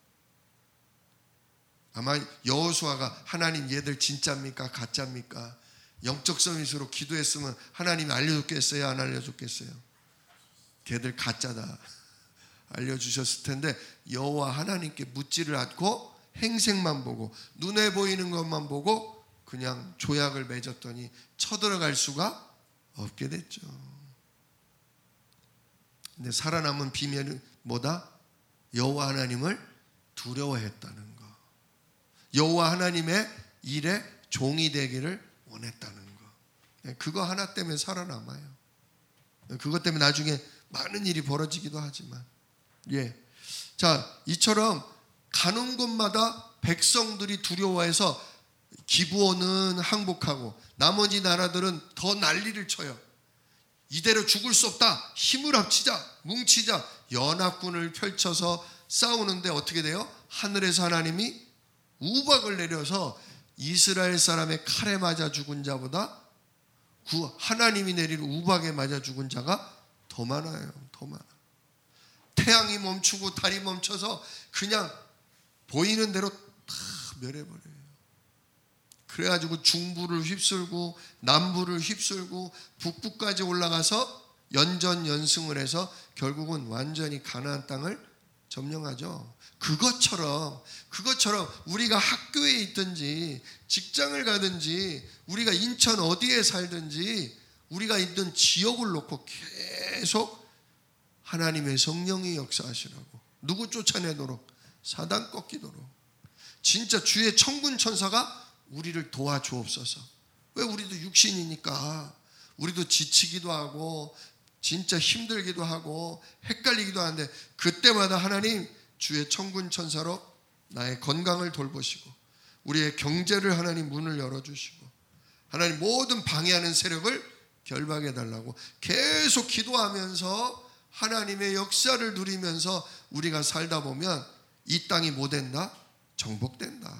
아마 여호수아가 하나님 얘들 진짜입니까? 가짜입니까? 영적 서밋으로 기도했으면 하나님이 알려줬겠어요? 안 알려줬겠어요? 걔들 가짜다 알려주셨을 텐데 여호와 하나님께 묻지를 않고 행색만 보고 눈에 보이는 것만 보고 그냥 조약을 맺었더니 쳐들어갈 수가 없게 됐죠. 근데 살아남은 비밀은 뭐다? 여호와 하나님을 두려워했다는 거. 여호와 하나님의 일에 종이 되기를 원했다는 거. 그거 하나 때문에 살아남아요. 그것 때문에 나중에 많은 일이 벌어지기도 하지만 자, 이처럼 가는 곳마다 백성들이 두려워해서 기브온은 항복하고 나머지 나라들은 더 난리를 쳐요. 이대로 죽을 수 없다. 힘을 합치자. 뭉치자. 연합군을 펼쳐서 싸우는데 어떻게 돼요? 하늘에서 하나님이 우박을 내려서 이스라엘 사람의 칼에 맞아 죽은 자보다 그 하나님이 내린 우박에 맞아 죽은 자가 더 많아요. 더 많아. 태양이 멈추고 달이 멈춰서 그냥 보이는 대로 다 멸해버려요. 그래가지고 중부를 휩쓸고 남부를 휩쓸고 북부까지 올라가서 연전연승을 해서 결국은 완전히 가나안 땅을 점령하죠. 그것처럼 우리가 학교에 있든지 직장을 가든지 우리가 인천 어디에 살든지 우리가 있는 지역을 놓고 계속 하나님의 성령이 역사하시라고, 누구 쫓아내도록, 사단 꺾이도록, 진짜 주의 천군 천사가 우리를 도와주옵소서. 왜? 우리도 육신이니까 우리도 지치기도 하고 진짜 힘들기도 하고 헷갈리기도 하는데, 그때마다 하나님 주의 천군 천사로 나의 건강을 돌보시고 우리의 경제를 하나님 문을 열어주시고 하나님 모든 방해하는 세력을 결박해 달라고 계속 기도하면서 하나님의 역사를 누리면서 우리가 살다 보면 이 땅이 뭐 된다? 정복된다.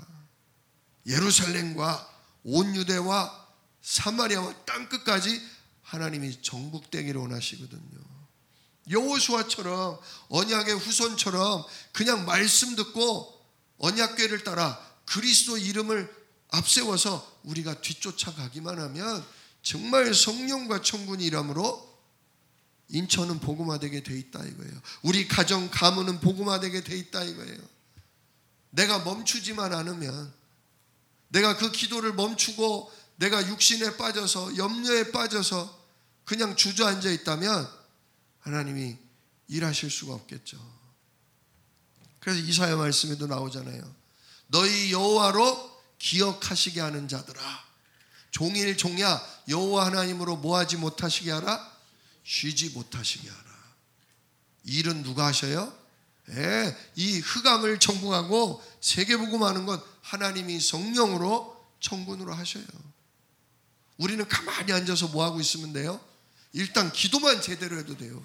예루살렘과 온 유대와 사마리아와 땅끝까지 하나님이 정복되기를 원하시거든요. 여호수아처럼 언약의 후손처럼 그냥 말씀 듣고 언약궤를 따라 그리스도 이름을 앞세워서 우리가 뒤쫓아가기만 하면 정말 성령과 천군이 일함으로 인천은 복음화되게 돼 있다 이거예요. 우리 가정 가문은 복음화되게 돼 있다 이거예요. 내가 멈추지만 않으면, 내가 그 기도를 멈추고 내가 육신에 빠져서 염려에 빠져서 그냥 주저앉아 있다면 하나님이 일하실 수가 없겠죠. 그래서 이사야 말씀에도 나오잖아요. 너희 여호와로 기억하시게 하는 자들아, 종일 종야 여호와 하나님으로 뭐하지 못하시게 하라? 쉬지 못하시게 하라. 일은 누가 하셔요? 이 흑암을 정복하고 세계복음하는 건 하나님이 성령으로 천군으로 하셔요. 우리는 가만히 앉아서 뭐하고 있으면 돼요? 일단 기도만 제대로 해도 돼요.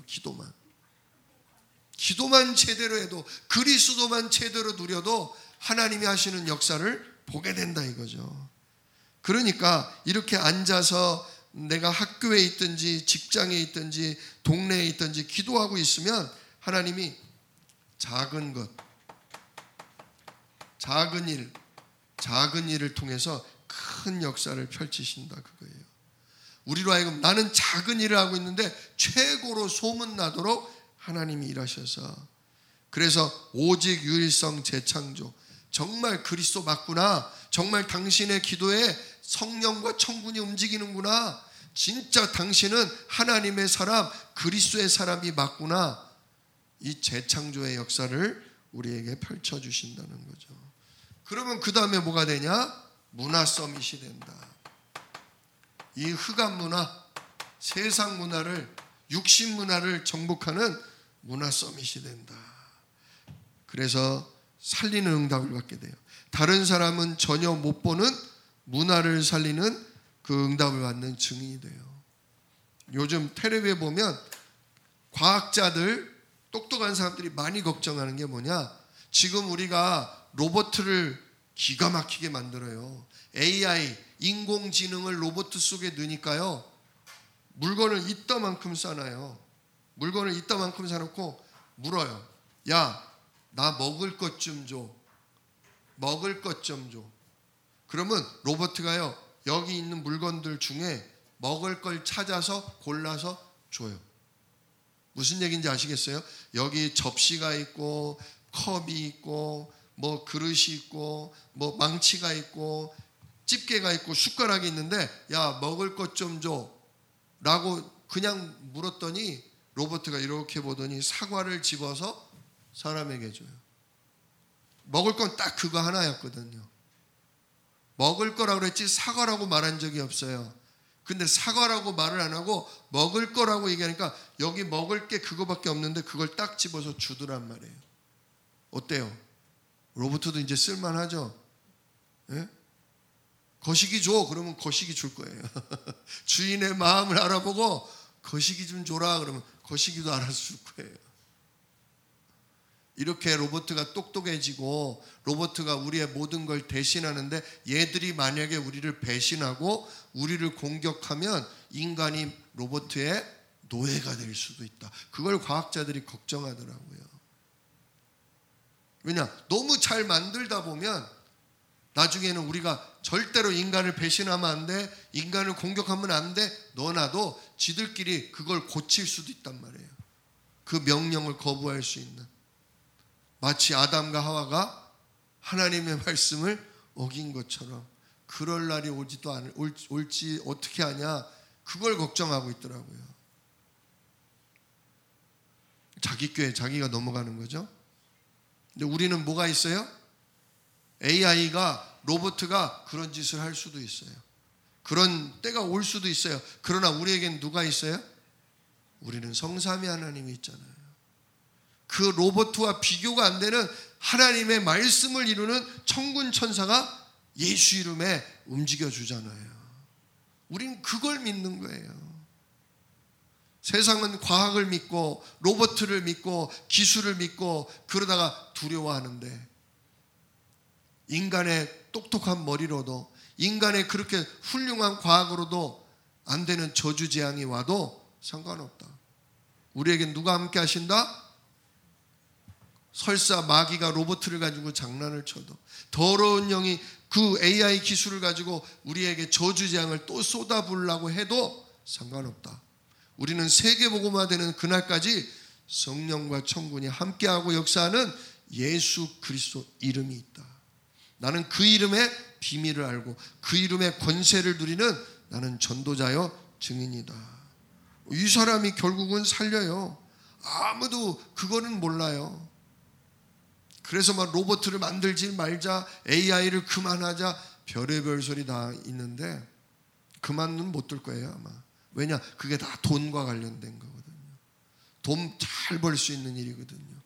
기도만 제대로 해도, 그리스도만 제대로 누려도 하나님이 하시는 역사를 보게 된다 이거죠. 그러니까 이렇게 앉아서 내가 학교에 있든지 직장에 있든지 동네에 있든지 기도하고 있으면 하나님이 작은 것, 작은 일을 통해서 큰 역사를 펼치신다 그거예요. 우리로 하여금 나는 작은 일을 하고 있는데 최고로 소문나도록 하나님이 일하셔서, 그래서 오직 유일성 재창조, 정말 그리스도 맞구나, 정말 당신의 기도에 성령과 천군이 움직이는구나, 진짜 당신은 하나님의 사람, 그리스도의 사람이 맞구나, 이 재창조의 역사를 우리에게 펼쳐주신다는 거죠. 그러면 그 다음에 뭐가 되냐? 문화 서밋이 된다. 이 흑암 문화, 세상 문화를, 육신 문화를 정복하는 문화 서밋이 된다. 그래서 살리는 응답을 받게 돼요. 다른 사람은 전혀 못 보는 문화를 살리는 그 응답을 받는 증인이 돼요. 요즘 텔레비에 보면 과학자들, 똑똑한 사람들이 많이 걱정하는 게 뭐냐? 지금 우리가 로봇을 기가 막히게 만들어요. AI, 인공지능을 로봇 속에 넣으니까요, 물건을 이따만큼 싸놔요. 물건을 이따만큼 사놓고 물어요. 야, 나 먹을 것 좀 줘. 먹을 것 좀 줘. 그러면 로봇가요, 여기 있는 물건들 중에 먹을 걸 찾아서 골라서 줘요. 무슨 얘기인지 아시겠어요? 여기 접시가 있고 컵이 있고 뭐 그릇이 있고 뭐 망치가 있고 집게가 있고 숟가락이 있는데, 야, 먹을 것 좀 줘 라고 그냥 물었더니 로봇가 이렇게 보더니 사과를 집어서 사람에게 줘요. 먹을 건 딱 그거 하나였거든요. 먹을 거라고 그랬지 사과라고 말한 적이 없어요. 근데 사과라고 말을 안 하고 먹을 거라고 얘기하니까 여기 먹을 게 그거밖에 없는데 그걸 딱 집어서 주더란 말이에요. 어때요? 로봇도 이제 쓸만하죠? 예? 거시기 줘. 그러면 거시기 줄 거예요. 주인의 마음을 알아보고 거시기 좀 줘라. 그러면 거시기도 알아서 줄 거예요. 이렇게 로봇가 똑똑해지고 로봇가 우리의 모든 걸 대신하는데, 얘들이 만약에 우리를 배신하고 우리를 공격하면 인간이 로봇의 노예가 될 수도 있다. 그걸 과학자들이 걱정하더라고요. 왜냐? 너무 잘 만들다 보면 나중에는 우리가 절대로 인간을 배신하면 안 돼, 인간을 공격하면 안 돼, 너나도 지들끼리 그걸 고칠 수도 있단 말이에요. 그 명령을 거부할 수 있는, 마치 아담과 하와가 하나님의 말씀을 어긴 것처럼 그럴 날이 올지 어떻게 하냐, 그걸 걱정하고 있더라고요. 자기 꾀에 자기가 넘어가는 거죠. 근데 우리는 뭐가 있어요? AI가, 로봇가 그런 짓을 할 수도 있어요. 그런 때가 올 수도 있어요. 그러나 우리에겐 누가 있어요? 우리는 성삼위 하나님이 있잖아요. 그 로봇과 비교가 안 되는 하나님의 말씀을 이루는 천군 천사가 예수 이름에 움직여 주잖아요. 우리는 그걸 믿는 거예요. 세상은 과학을 믿고 로봇을 믿고 기술을 믿고 그러다가 두려워하는데, 인간의 똑똑한 머리로도, 인간의 그렇게 훌륭한 과학으로도 안 되는 저주재앙이 와도 상관없다. 우리에겐 누가 함께 하신다? 설사 마귀가 로봇을 가지고 장난을 쳐도, 더러운 영이 그 AI 기술을 가지고 우리에게 저주재앙을 또 쏟아부으려고 해도 상관없다. 우리는 세계복음화되는 그날까지 성령과 천군이 함께하고 역사하는 예수 그리스도 이름이 있다. 나는 그 이름의 비밀을 알고 그 이름의 권세를 누리는 나는 전도자요 증인이다. 이 사람이 결국은 살려요. 아무도 그거는 몰라요. 그래서 막 로봇을 만들지 말자, AI를 그만하자, 별의별 소리 다 있는데 그만은 못 들 거예요 아마. 왜냐? 그게 다 돈과 관련된 거거든요. 돈 잘 벌 수 있는 일이거든요.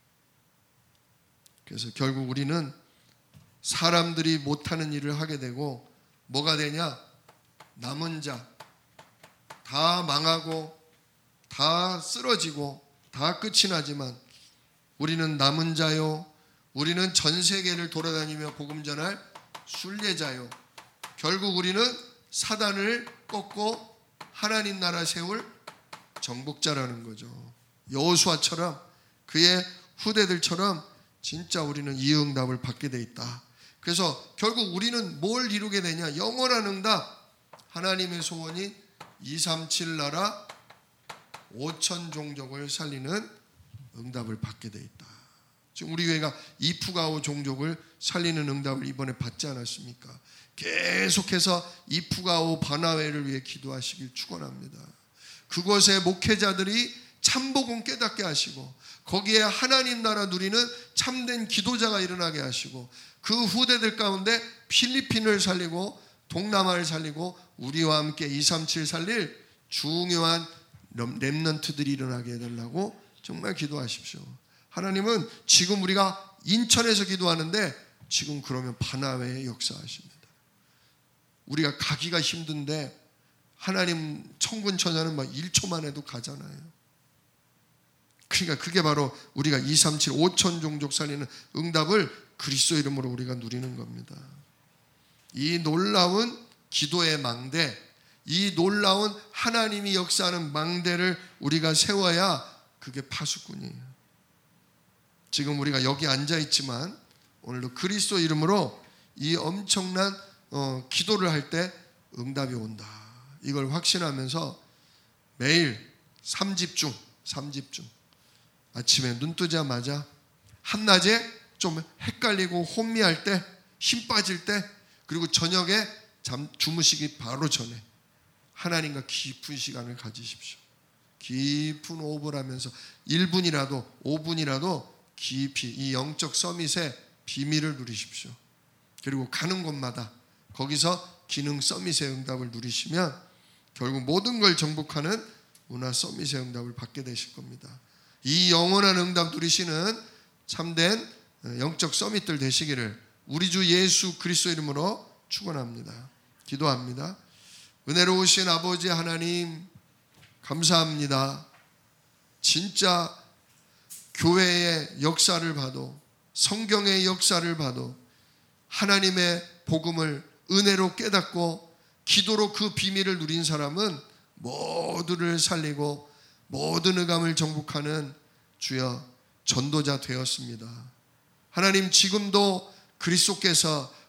그래서 결국 우리는 사람들이 못하는 일을 하게 되고 뭐가 되냐? 남은 자, 다 망하고 다 쓰러지고 다 끝이 나지만 우리는 남은 자요, 우리는 전 세계를 돌아다니며 복음 전할 순례자요, 결국 우리는 사단을 꺾고 하나님 나라 세울 정복자라는 거죠. 여호수아처럼 그의 후대들처럼 진짜 우리는 이 응답을 받게 돼 있다. 그래서 결국 우리는 뭘 이루게 되냐? 영원한 응답. 하나님의 소원이 237 나라 5천 종족을 살리는 응답을 받게 돼 있다. 지금 우리 교회가 이프가오 종족을 살리는 응답을 이번에 받지 않았습니까? 계속해서 이프가오 바나웨를 위해 기도하시길 축원합니다. 그곳의 목회자들이 참복음 깨닫게 하시고 거기에 하나님 나라 누리는 참된 기도자가 일어나게 하시고 그 후대들 가운데 필리핀을 살리고 동남아를 살리고 우리와 함께 237 살릴 중요한 렘넌트들이 일어나게 해달라고 정말 기도하십시오. 하나님은 지금 우리가 인천에서 기도하는데 지금 그러면 바나웨에 역사하십니다. 우리가 가기가 힘든데 하나님 천군 천사는 막 1초만 해도 가잖아요. 그러니까 그게 바로 우리가 237 5천 종족 살리는 응답을 그리스도 이름으로 우리가 누리는 겁니다. 이 놀라운 기도의 망대, 이 놀라운 하나님이 역사하는 망대를 우리가 세워야 그게 파수꾼이에요. 지금 우리가 여기 앉아 있지만 오늘도 그리스도 이름으로 이 엄청난 기도를 할 때 응답이 온다. 이걸 확신하면서 매일 3집중 아침에 눈 뜨자마자 한낮에 좀 헷갈리고 혼미할 때, 힘 빠질 때, 그리고 저녁에 주무시기 바로 전에 하나님과 깊은 시간을 가지십시오. 깊은 호흡을 하면서 1분이라도 5분이라도 깊이 이 영적 서밋의 비밀을 누리십시오. 그리고 가는 곳마다 거기서 기능 서밋의 응답을 누리시면 결국 모든 걸 정복하는 문화 서밋의 응답을 받게 되실 겁니다. 이 영원한 응답 누리시는 참된 영적 서밋들 되시기를 우리 주 예수 그리스도 이름으로 축원합니다. 기도합니다. 은혜로우신 아버지 하나님 감사합니다. 진짜 교회의 역사를 봐도 성경의 역사를 봐도 하나님의 복음을 은혜로 깨닫고 기도로 그 비밀을 누린 사람은 모두를 살리고 모든 의감을 정복하는 주여 전도자 되었습니다. 하나님 지금도 그리스도께서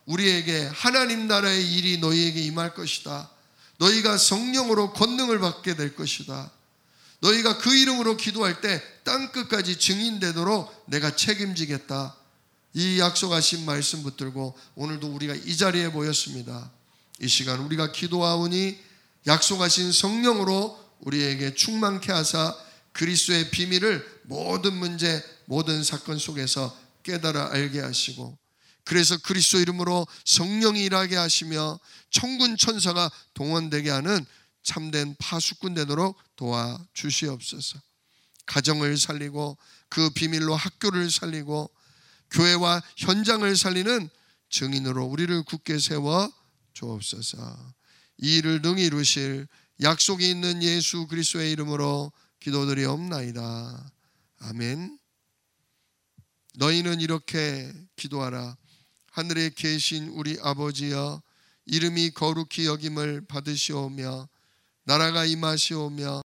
우리에게 하나님 나라의 일이 너희에게 임할 것이다. 너희가 성령으로 권능을 받게 될 것이다. 너희가 그 이름으로 기도할 때 땅끝까지 증인되도록 내가 책임지겠다. 이 약속하신 말씀 붙들고 오늘도 우리가 이 자리에 모였습니다. 이 시간 우리가 기도하오니 약속하신 성령으로 우리에게 충만케 하사 그리스도의 비밀을 모든 문제, 모든 사건 속에서 깨달아 알게 하시고, 그래서 그리스도 이름으로 성령이 일하게 하시며 천군 천사가 동원되게 하는 참된 파수꾼 되도록 도와주시옵소서. 가정을 살리고 그 비밀로 학교를 살리고 교회와 현장을 살리는 증인으로 우리를 굳게 세워 주옵소서. 이 일을 능히 이루실 약속이 있는 예수 그리스도의 이름으로 기도드리옵나이다. 아멘. 너희는 이렇게 기도하라. 하늘에 계신 우리 아버지여, 이름이 거룩히 여김을 받으시오며 나라가 임하시오며